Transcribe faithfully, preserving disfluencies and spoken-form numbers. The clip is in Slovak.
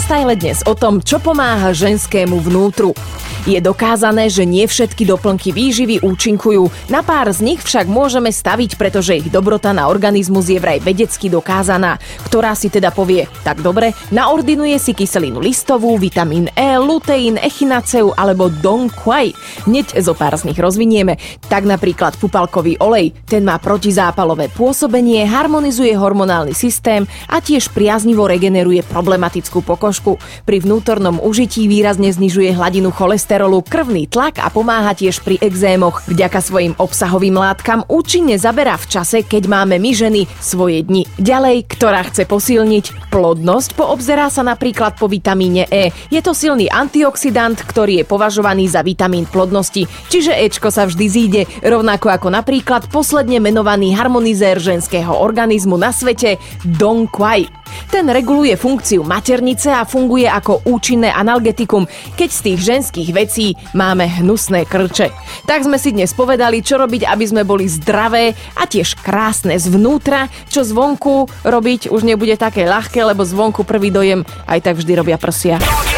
Lifestyle dnes o tom, čo pomáha ženskému vnútru. Je dokázané, že nie všetky doplnky výživy účinkujú. Na pár z nich však môžeme staviť, pretože ich dobrota na organizmus je vraj vedecky dokázaná, ktorá si teda povie, tak dobre, naordinuje si kyselinu listovú, vitamín E, luteín, echinaceu alebo Dong Quai. Hneď zo pár z nich rozvinieme. Tak napríklad pupalkový olej, ten má protizápalové pôsobenie, harmonizuje hormonálny systém a tiež priaznivo regeneruje problematickú pokožku. Pri vnútornom užití výrazne znižuje hladinu cholesterolu, krvný tlak a pomáha tiež pri exémoch. Vďaka svojim obsahovým látkam účinne zaberá v čase, keď máme my ženy svoje dni. Ďalej, ktorá chce posilniť plodnosť, poobzerá sa napríklad po vitamíne E. Je to silný antioxidant, ktorý je považovaný za vitamín plodnosti, čiže Ečko sa vždy zíde, rovnako ako napríklad posledne menovaný harmonizér ženského organizmu na svete Dong Quai. Ten reguluje funkciu maternice a funguje ako účinné analgetikum, keď z tých ženských vecí máme hnusné krče. Tak sme si dnes povedali, čo robiť, aby sme boli zdravé a tiež krásne zvnútra, čo zvonku robiť už nebude také ľahké, lebo zvonku prvý dojem aj tak vždy robia prsia.